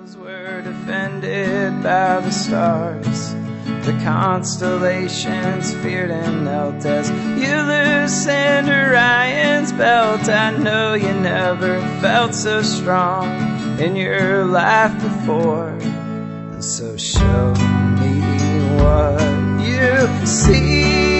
Angels were defended by the stars. The constellations feared and knelt as you loosened Orion's belt. I know you never felt so strong in your life before, and so show me what you see.